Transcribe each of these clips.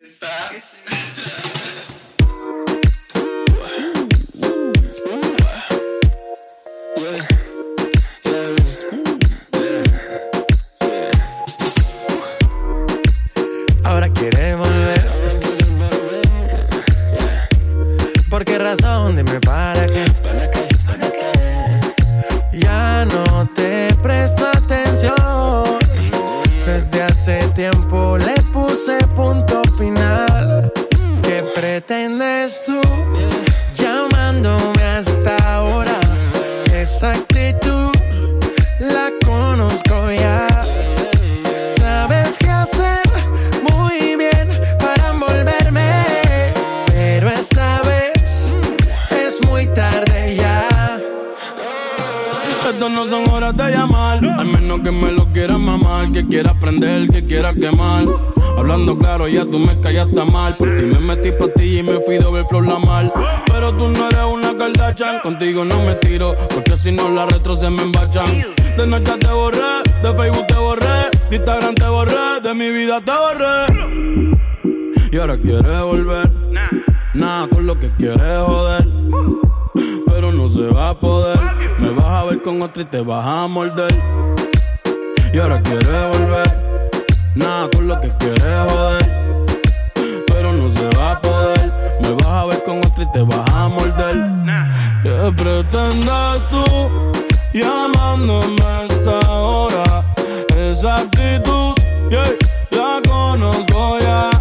Ahora quiere volver. ¿Por qué razón? Dime para qué. Ya no te presto atención. Desde hace tiempo le puse punto final. ¿Qué pretendes tú llamándome hasta ahora? Esa actitud la conozco ya. Sabes qué hacer muy bien para envolverme, pero esta vez es muy tarde ya. Estas no son horas de llamar, al menos que me lo quieras mamar, que quieras prender, que quieras quemar. Hablando claro, ya tú me callaste mal. Por ti me metí pastilla y me fui doble flow la mal. Pero tú no eres una Kardashian, contigo no me tiro, porque si no la retro se me embachan. De noche te borré, de Facebook te borré, de Instagram te borré, de mi vida te borré. Y ahora quieres volver, nada con lo que quieres joder, pero no se va a poder. Me vas a ver con otra y te vas a morder. Y ahora quieres volver, nada con lo que quieres joder, pero no se va a poder. Me vas a ver con otra y te vas a morder. ¿Qué pretendes tú llamándome a esta hora? Esa actitud, yeah, la conozco ya.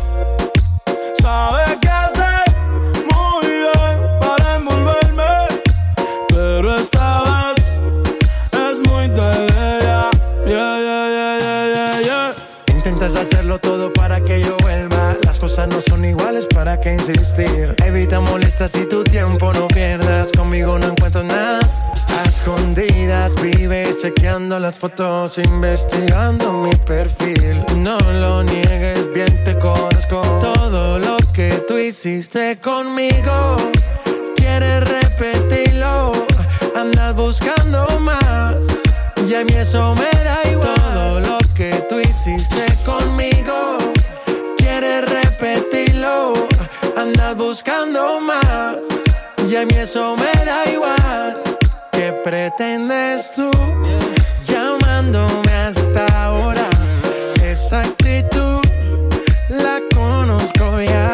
Sabes qué hacer muy bien para envolverme, pero esta vez es muy tarde ya. Yeah, yeah, yeah, yeah, yeah, yeah. Intentas hacerlo todo para que yo vuelva. Las cosas no son iguales, ¿para qué insistir? Evita molestas y tu tiempo no pierdas. Conmigo no encuentras nada. A escondidas vives chequeando las fotos, investigando mi perfil. No lo niegues, bien te conozco. Todo lo que tú hiciste conmigo, quieres repetirlo. Andas buscando más y a mí eso me da igual. Todo lo que tú hiciste conmigo, quieres repetirlo. Andas buscando más y a mí eso me da igual. ¿Qué pretendes tú llamándome hasta ahora? Esa actitud la conozco ya.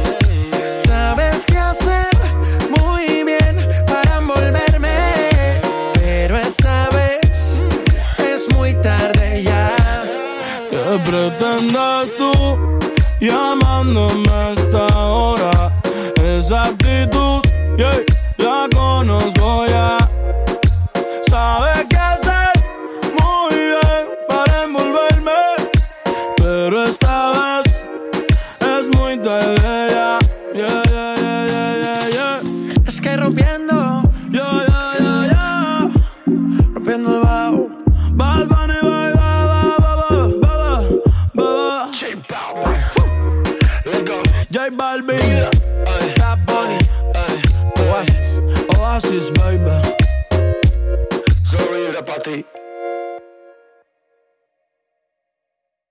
Sabes qué hacer muy bien para envolverme, pero esta vez es muy tarde ya. ¿Qué pretendes tú llamándome a esta hora? Esa actitud, yeah, la conozco ya. Sabes qué hacer muy bien para envolverme, pero esta vez es muy tarde ya. Yeah, yeah, yeah, yeah, yeah, yeah. Es que rompiendo, Yeah, yeah, yeah, yeah. rompiendo el bajo. Bad Bunny, bye, bye, bye, bye, bye, bye. J Balvin, Bad Bunny, Oasis. Oasis, baby. Sorry, era para ti.